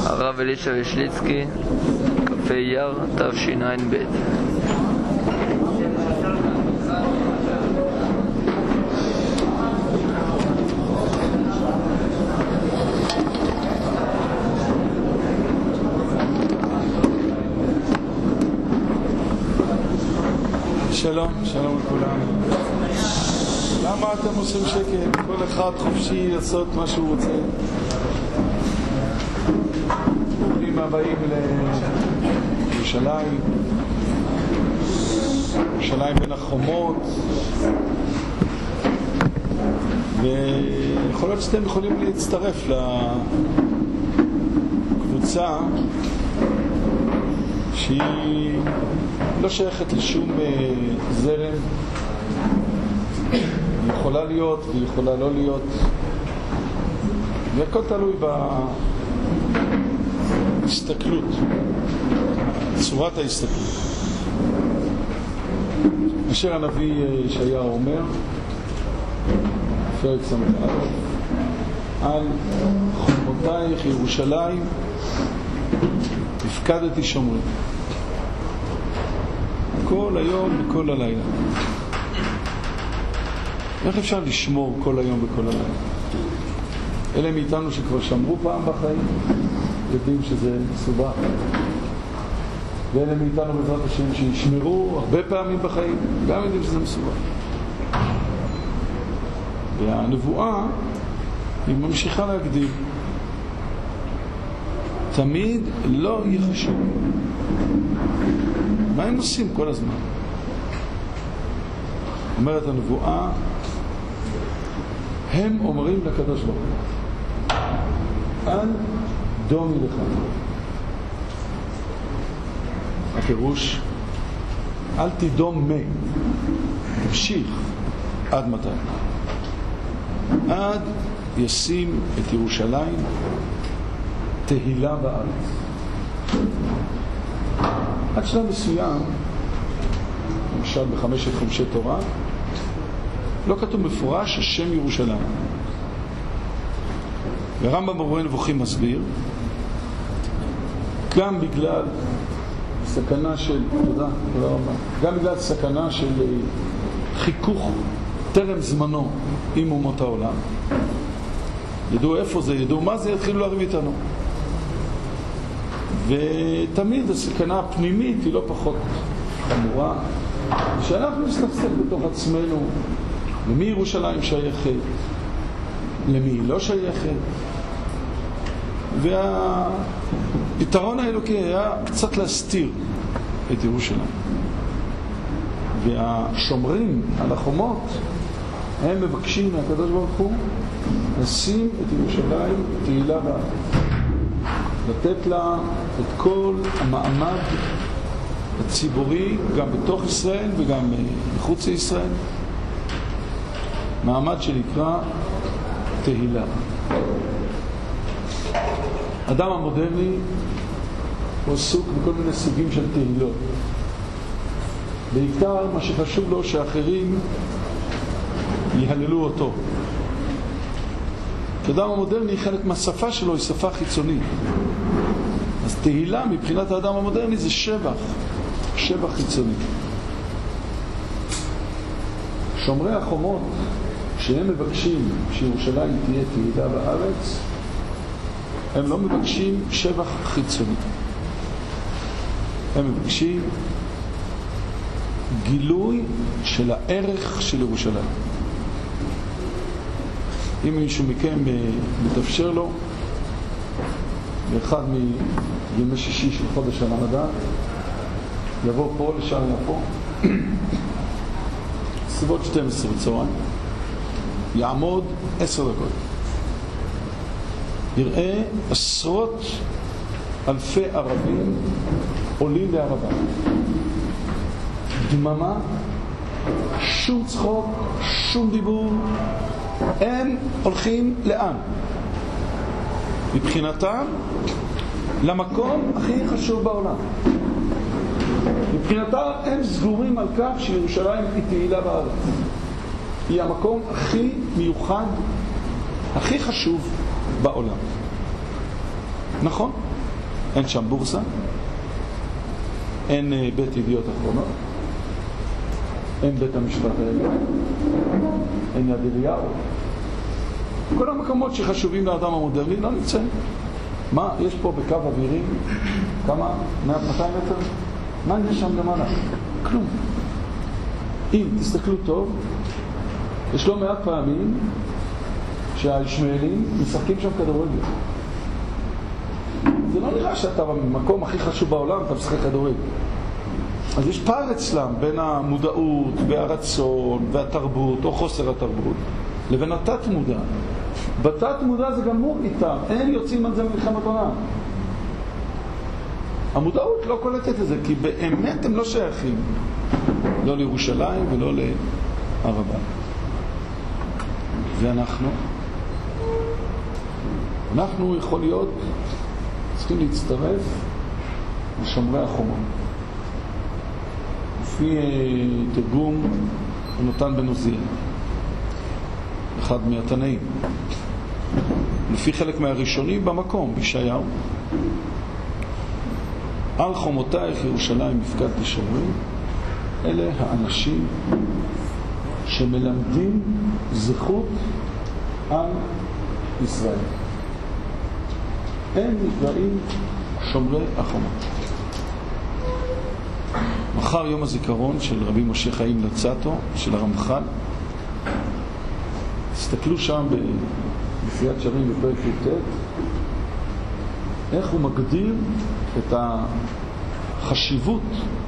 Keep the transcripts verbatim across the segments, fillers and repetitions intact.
הרב אלישע וישליצקי, כ"ה אייר תשע"ב. שלום, שלום לכולם. למה אתם עושים שקט? כל אחד חופשי לעשות מה שהוא רוצה. ברוכים הבאים לירושלים, ירושלים בין החומות, ויכול להיות שאתם יכולים להצטרף לקבוצה שהיא לא שייכת לשום זרם, היא יכולה להיות והיא יכולה לא להיות, והכל תלוי בהסתכלות, צורת ההסתכלות. אשר הנביא ישעיהו אומר פרק ס"א, על חומותייך ירושלים הפקדתי שומרים, כל היום וכל הלילה. איך אפשר לשמור כל היום וכל הלילה? אלה מאיתנו שכבר שמרו פעם בחיים יודעים שזה מסובך, ואלה מאיתנו בעזרת השם שישמרו הרבה פעמים בחיים גם יודעים שזה מסובך. והנבואה היא ממשיכה להגדיר, תמיד לא יהיה חשוב מה הם עושים כל הזמן. אומרת הנבואה, הם אומרים לקדוש ברוך הוא, אל דומי לך. הפירוש, אל תדום מי, תמשיך עד מתי? עד ישים את ירושלים תהילה בארץ. עד שלב מסוים, למשל בחמשת חומשי תורה, לא כתוב מפורש השם ירושלים. והרמב"ם במורה נבוכים מסביר, גם בגלל סכנה של, תודה, תודה רבה, גם בגלל סכנה של חיכוך טרם זמנו עם אומות העולם, ידעו איפה זה, ידעו מה זה, יתחילו להריב איתנו. ותמיד הסכנה הפנימית היא לא פחות חמורה, שאנחנו נסתכסך בתוך עצמנו, למי ירושלים שייכת, למי היא לא שייכת. והפתרון האלוקי היה קצת להסתיר את ירושלים. והשומרים על החומות הם מבקשים מהקדוש ברוך הוא לשים את ירושלים תהילה בארץ, לתת לה את כל המעמד הציבורי גם בתוך ישראל וגם מחוץ לישראל, מעמד שנקרא תהילה. אדם המודרני הוא עסוק בכל מיני סוגים של תהילות. בעיקר מה שחשוב לו שאחרים יהללו אותו. האדם המודרני, חלק מהשפה שלו היא שפה חיצונית. אז תהילה מבחינת האדם המודרני זה שבח, שבח חיצוני. שומרי החומות, כשהם מבקשים שירושלים תהיה תהילה בארץ, הם לא מבקשים שבח חיצוני. הם מבקשים גילוי של הערך של ירושלים. אם מישהו מכם מתאפשר לו באחד מימי שישי של חודש הרמדאן יבוא פה לשער יפו סביבות שתים עשרה בצהריים, יעמוד עשר דקות, יראה עשרות אלפי ערבים עולים להר הבית, דממה, שום צחוק, שום דיבור. הם הולכים לאן? מבחינתם למקום הכי חשוב בעולם. מבחינתם הם סגורים על כך שירושלים היא תהילה בארץ. היא המקום הכי מיוחד, הכי חשוב בעולם. נכון? אין שם בורסה, אין בית ידיעות אחרונות, אין בית המשפט העליון, אין יד אליהו. כל המקומות שחשובים לאדם המודרני לא נמצאים. מה יש פה בקו אווירי? כמה? מאתיים מטר? מה יש שם למעלה? כלום. אם תסתכלו טוב, יש לא מעט פעמים שהישמעאלים משחקים שם כדורגל. זה לא נראה שאתה במקום הכי חשוב בעולם, אתה משחק כדורגל. אז יש פער אצלם בין המודעות והרצון והתרבות או חוסר התרבות לבין התת מודע. בתת מודע זה גמור איתם, אין יוצאים על זה מלחמת עולם. המודעות לא קולטת את זה, כי באמת הם לא שייכים לא לירושלים ולא להר הבית. ואנחנו אנחנו יכול להיות צריכים להצטרף לשומרי החומות. לפי תרגום נתן בן עוזיאל, אחד מהתנאים, לפי חלק מהראשונים במקום, בישעיהו, על חומותייך ירושלים מפקד תשמרי, אלה האנשים שמלמדים זכות על ישראל. הם נקראים שומרי החומות. מחר יום הזיכרון של רבי משה חיים לצאטו, של הרמח"ל. תסתכלו שם בנשיאת שרים בפרק י"ט, איך הוא מגדיר את החשיבות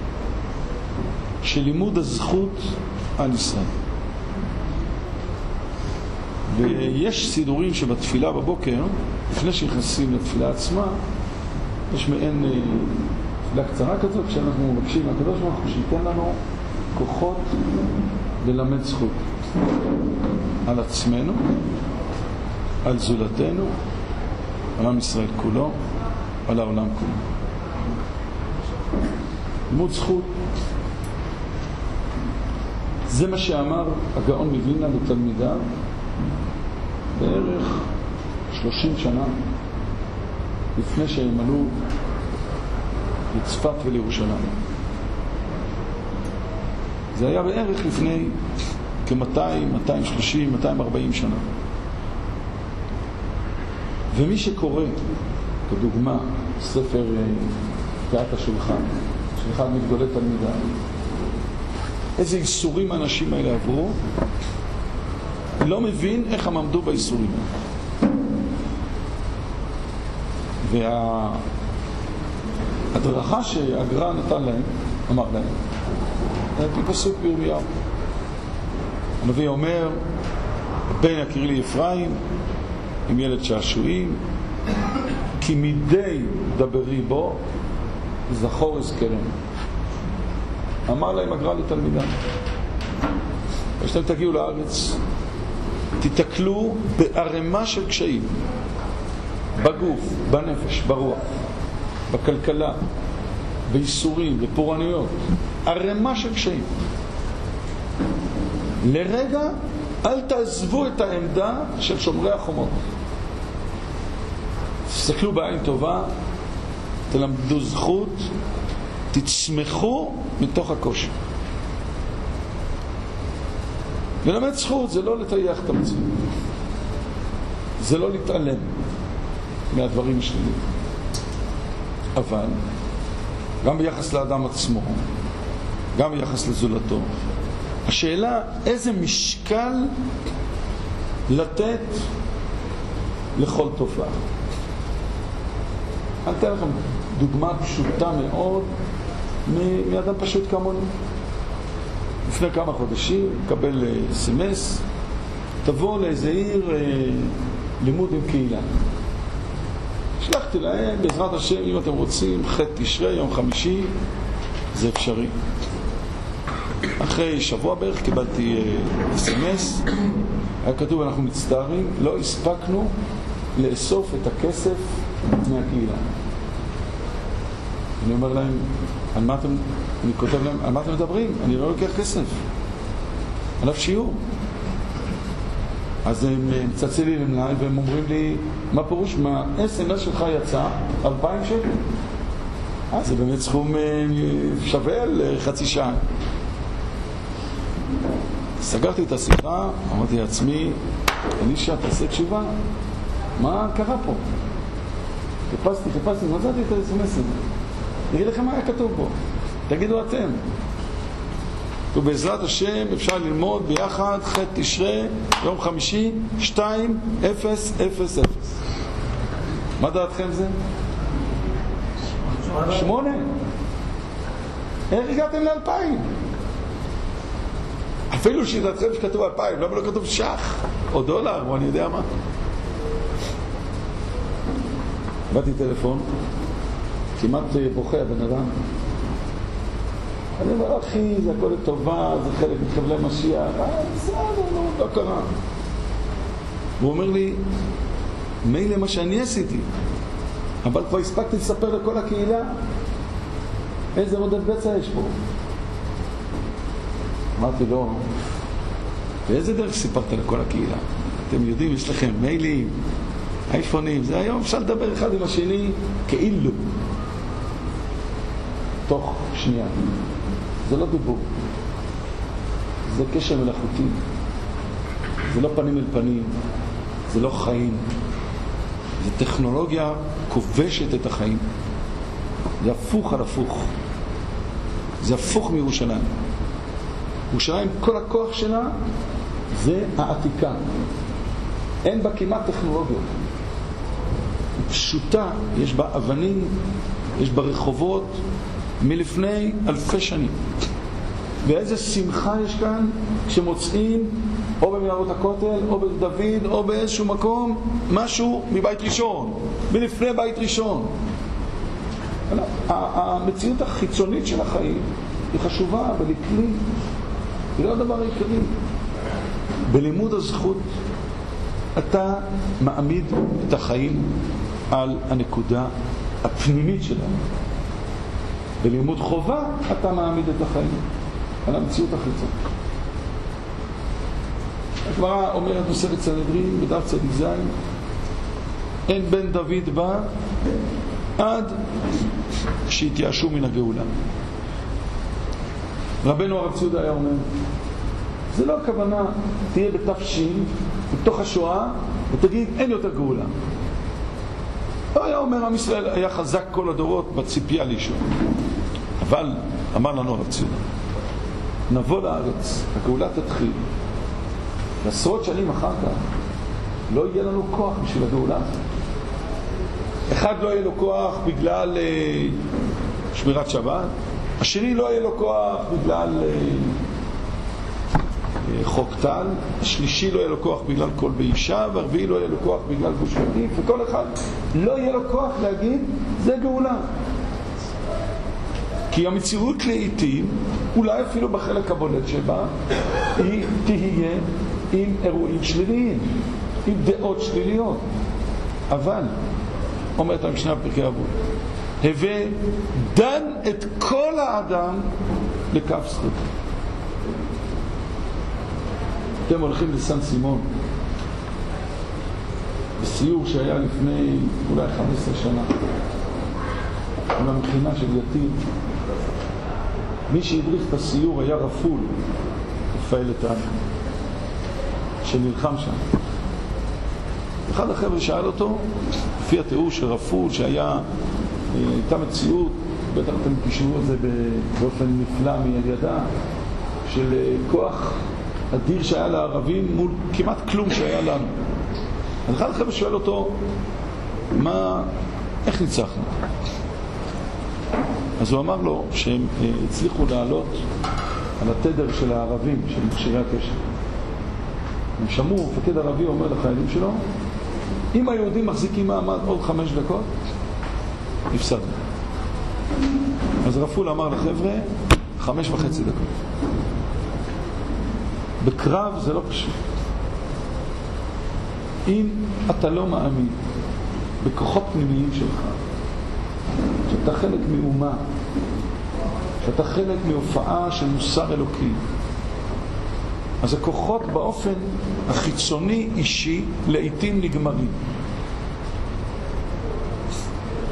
של לימוד הזכות על ישראל. ויש סידורים שבתפילה בבוקר, לפני שנכנסים לתפילה עצמה, יש מעין תפילה קצרה כזאת, כשאנחנו מבקשים מהקדוש ברוך הוא שייתן לנו כוחות ללמד זכות על עצמנו, על זולתנו, על עם ישראל כולו, על העולם כולו. לימוד זכות, זה מה שאמר הגאון מווילנה לתלמידיו בערך שלושים שנה לפני שהם עלו לצפת ולירושלים. זה היה בערך לפני כ-מאתיים, מאתיים ושלושים, מאתיים וארבעים שנה. ומי שקורא, כדוגמה, ספר פאת השולחן, של אחד מגדולי תלמידיו, איזה איסורים האנשים האלה עברו, לא מבין איך הם עמדו באיסורים. וההדרכה שהגר"א נתן להם, אמר להם, זה פסוק בירמיהו. הנביא אומר, בן יקיר לי אפרים, עם ילד שעשועים, כי מדי דברי בו, זכור אזכרם. אמר להם הגר"א לתלמידם, כשאתם תגיעו לארץ, תתקלו בערמה של קשיים, בגוף, בנפש, ברוח, בכלכלה, באיסורים, בפורענויות, ערמה של קשיים. לרגע אל תעזבו את העמדה של שומרי החומות. תסתכלו בעין טובה, תלמדו זכות, תצמחו מתוך הקושי. ללמד זכות זה לא לטייח את המציאות, זה לא להתעלם מהדברים השליליים, אבל גם ביחס לאדם עצמו, גם ביחס לזולתו, השאלה איזה משקל לתת לכל תופעה. אני אתן לכם דוגמה פשוטה מאוד מאדם פשוט כמוני. לפני כמה חודשים קבל סמס, תבוא לאיזה עיר לימוד עם קהילה. שלחתי להם, בעזרת השם, אם אתם רוצים, ח' תשרי, יום חמישי, זה אפשרי. אחרי שבוע בערך קיבלתי סמס, היה כתוב, אנחנו מצטערים, לא הספקנו לאסוף את הכסף מהקהילה. אני אומר להם, על מה אתם, אני כותב להם, על מה אתם מדברים? אני לא לוקח כסף. עליו שיעור. אז הם מצלצלים אליי והם אומרים לי, מה פירוש? מה אס אם אס שלך יצא אלפיים שקל. אה, זה באמת סכום שווה לחצי שעה. סגרתי את השיחה, אמרתי לעצמי, אלישע, תעשה תשובה, מה קרה פה? חיפשתי, חיפשתי, מצאתי את ה-אס אם אס הזה. נגיד לכם מה היה כתוב בו, תגידו אתם. ובעזרת השם אפשר ללמוד ביחד ח' תשרי, יום חמישי, שתיים, אפס, אפס, אפס. מה דעתכם זה? שמונה. איך הגעתם לאלפיים? אפילו שידעתכם שכתוב אלפיים, למה לא כתוב שח או דולר או אני יודע מה. באתי טלפון, כמעט בוכה הבן אדם. אני אומר, אחי, זה הכל לטובה, זה חלק מחבלי משיח. אה, בסדר, לא, לא קרה. הוא אומר לי, מילא מה שאני עשיתי, אבל כבר הספקתי לספר לכל הקהילה איזה עודד בצע יש פה. אמרתי לו, באיזה דרך סיפרת לכל הקהילה? אתם יודעים, יש לכם מיילים, אייפונים, זה היום אפשר לדבר אחד עם השני כאילו. תוך שנייה. זה לא דיבור. זה קשר מלאכותי. זה לא פנים אל פנים. זה לא חיים. זה טכנולוגיה כובשת את החיים. זה הפוך על הפוך. זה הפוך מירושלים. ירושלים, כל הכוח שלה זה העתיקה. אין בה כמעט טכנולוגיות. היא פשוטה, יש בה אבנים, יש בה רחובות מלפני אלפי שנים. ואיזה שמחה יש כאן כשמוצאים או במנהרות הכותל או בדוד או באיזשהו מקום משהו מבית ראשון, מלפני בית ראשון. המציאות החיצונית של החיים היא חשובה, אבל היא כלי, היא לא הדבר העיקרי. בלימוד הזכות אתה מעמיד את החיים על הנקודה הפנימית שלנו. בלימוד חובה אתה מעמיד את החיים על המציאות החיצונית. הגמרא אומרת מסכת סנהדרין בדף צדיק ז', אין בן דוד בא עד שהתייאשו מן הגאולה. רבנו הרב ציודה היה אומר, זה לא הכוונה תהיה בתפשין בתוך השואה ותגיד אין יותר גאולה. לא היה אומר, עם ישראל היה חזק כל הדורות בציפייה לישוע. אבל אמר לנו הרב ציודה, נבוא לארץ, הגאולה תתחיל, עשרות שנים אחר כך לא יהיה לנו כוח בשביל הגאולה. אחד לא יהיה לו כוח בגלל אה, שמירת שבת, השני לא יהיה לו כוח בגלל אה, אה, חוק טל, השלישי לא יהיה לו כוח בגלל כל באישה, והרביעי לא יהיה לו כוח בגלל גוש קטיף, וכל אחד לא יהיה לו כוח להגיד זה גאולה. כי המציאות לעתים, אולי אפילו בחלק הבולט שבה, היא תהיה עם אירועים שליליים, עם דעות שליליות. אבל, אומרת המשנה בפרקי אבות, הווה דן את כל האדם לכף זכות. אתם הולכים לסן סימון, בסיור שהיה לפני אולי חמש עשרה שנה, במכינה של יתיר. מי שהדריך את הסיור היה רפול, רפאל איתן, שנלחם שם. אחד החבר'ה שאל אותו, לפי התיאור של רפול, שהיה, הייתה מציאות, בטח אתם תשמעו את זה באופן נפלא מיד ידה, של כוח אדיר שהיה לערבים מול כמעט כלום שהיה לנו. אז אחד החבר'ה שואל אותו, מה, איך ניצחנו? אז הוא אמר לו שהם הצליחו לעלות על התדר של הערבים, של מכשירי הקשר. הם שמעו, מפקד ערבי אומר לחיילים שלו, אם היהודים מחזיקים מעמד עוד חמש דקות, הפסדנו. אז רפול אמר לחבר'ה, חמש וחצי דקות. בקרב זה לא פשוט. אם אתה לא מאמין בכוחות פנימיים שלך, שאתה חלק מאומה, שאתה חלק מהופעה של מוסר אלוקי, אז הכוחות באופן החיצוני אישי לעתים נגמרים.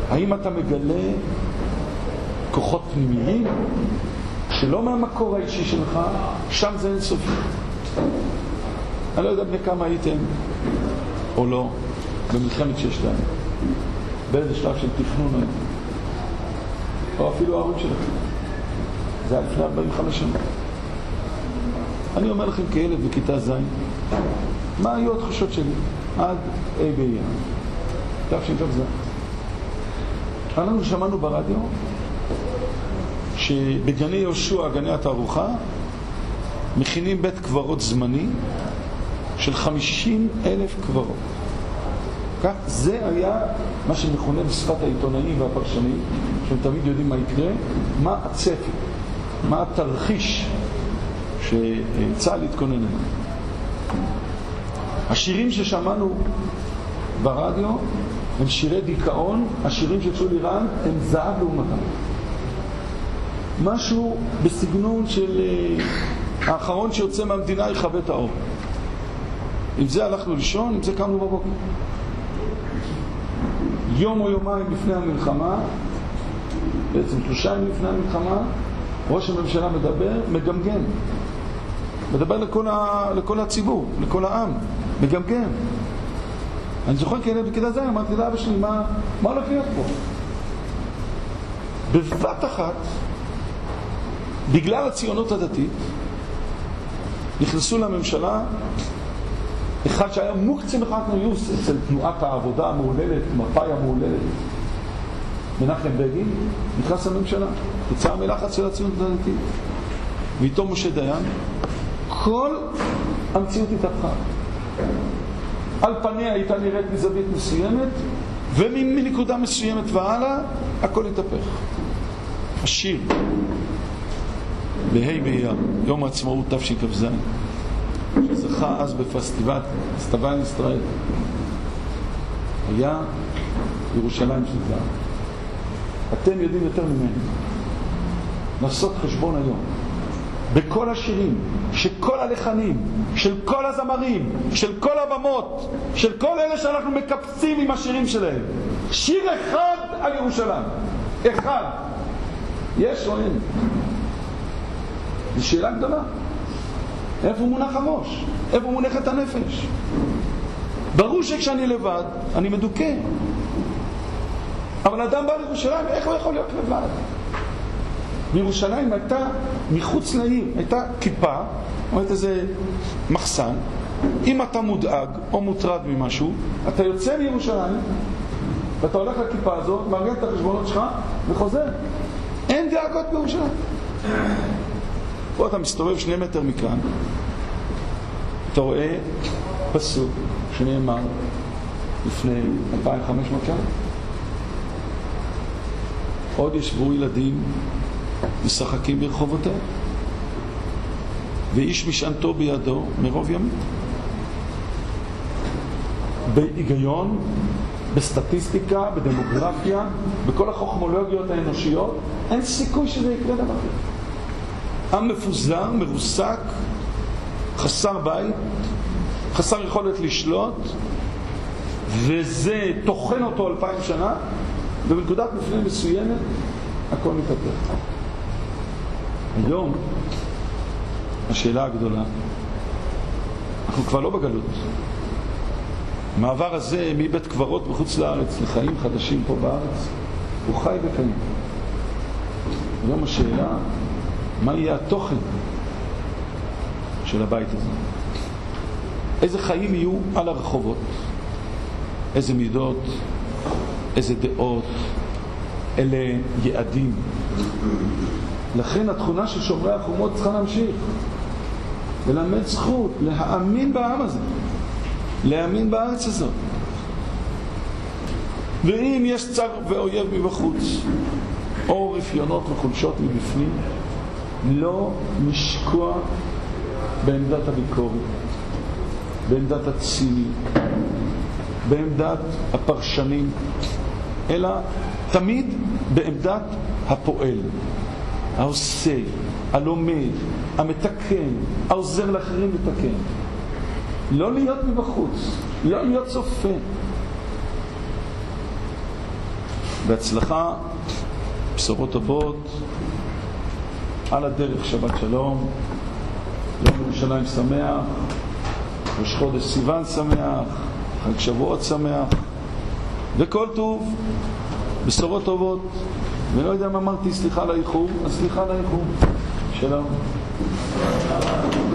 האם אתה מגלה כוחות פנימיים שלא מהמקור האישי שלך, שם זה אין סופי. אני לא יודע בני כמה הייתם או לא במלחמת ששת הימים, באיזה שלב של תכנון היום, או אפילו ההורים שלכם. זה היה לפני ארבעים וחמש שנה. אני אומר לכם כילד בכיתה ז', מה היו התחושות שלי עד A באייר? כך שכך זה. אנחנו שמענו ברדיו שבגני יהושע, גני התערוכה, מכינים בית קברות זמני של חמישים אלף קברות. כך זה היה מה שמכונה בשפת העיתונאים והפרשנים, שהם תמיד יודעים מה יקרה, מה הצפי, מה התרחיש שצה"ל התכונן אליו. השירים ששמענו ברדיו הם שירי דיכאון, השירים של שולי רנד הם זהב לעומתם. משהו בסגנון של האחרון שיוצא מהמדינה יחווה את האור. עם זה הלכנו לישון, עם זה קמנו בבוקר. יום או יומיים לפני המלחמה, בעצם שלושה ימים לפני המלחמה, ראש הממשלה מדבר, מגמגם. מדבר לכל, ה... לכל הציבור, לכל העם, מגמגם. אני זוכר כילד בכיתה ז', אמרתי לאבא שלי, מה, מה הולך להיות פה? בבת אחת, בגלל הציונות הדתית, נכנסו לממשלה אחד שהיה מוקצה מחאת ניוס אצל תנועת העבודה המעוללת, מפאי המעוללת, מנחם בגין, נכנס לממשלה, תוצאה מלחץ של הציונות הדתית. ואיתו משה דיין, כל המציאות התהפכה. על פניה הייתה נראית מזווית מסוימת, ומנקודה מסוימת והלאה, הכל התהפך. השיר, בהי באייר, יום העצמאות תשכ"ז, שזכה אז בפסטיבל, פסטיבל ישראל, היה ירושלים של זהב. אתם יודעים יותר ממני לעשות חשבון היום בכל השירים, שכל הלחנים, של כל הזמרים, של כל הבמות, של כל אלה שאנחנו מקפצים עם השירים שלהם, שיר אחד על ירושלים, אחד, יש או אין? זו שאלה גדולה. איפה מונח הראש? איפה מונחת הנפש? ברור שכשאני לבד אני מדוכא, אבל אדם בא לירושלים, איך הוא יכול להיות לבד? בירושלים הייתה מחוץ לעיר, הייתה כיפה, או הייתה איזה מחסן. אם אתה מודאג או מוטרד ממשהו, אתה יוצא מירושלים ואתה הולך לכיפה הזאת, מארגן את החשבונות שלך וחוזר. אין דאגות בירושלים. פה אתה מסתובב שני מטר מכאן, אתה רואה פסוק שנאמר לפני אלפיים וחמש מאות שנה, עוד ישבו ילדים משחקים ברחובותיה, ואיש משענתו בידו מרוב ימים. בהיגיון, בסטטיסטיקה, בדמוגרפיה, בכל החוכמולוגיות האנושיות, אין סיכוי שזה יקרה דבר כזה. עם מפוזר, מרוסק, חסר בית, חסר יכולת לשלוט, וזה תוכן אותו אלפיים שנה, ובנקודת מפנה מסוימת הכל מתהפך. היום השאלה הגדולה, אנחנו כבר לא בגלות. המעבר הזה מבית קברות בחוץ לארץ לחיים חדשים פה בארץ הוא חי וקיים. היום השאלה, מה יהיה התוכן של הבית הזה? איזה חיים יהיו על הרחובות? איזה מידות? איזה דעות? אלה יעדים. לכן התכונה של שומרי החומות צריכה להמשיך. ללמד זכות, להאמין בעם הזה, להאמין בארץ הזאת. ואם יש צר ואויב מבחוץ, או רפיונות וחולשות מבפנים, לא לשקוע בעמדת הביקורת, בעמדת הציניות, בעמדת הפרשנים, אלא תמיד בעמדת הפועל, העושה, הלומד, המתקן, העוזר לאחרים לתקן. לא להיות מבחוץ, לא להיות צופה. בהצלחה, בשורות טובות, על הדרך, שבת שלום, יום ירושלים שמח, ראש חודש סיוון שמח, חג שבועות שמח, וכל טוב, בשורות טובות. ולא יודע אם אמרתי סליחה על האיחור, אז סליחה על האיחור. שלום.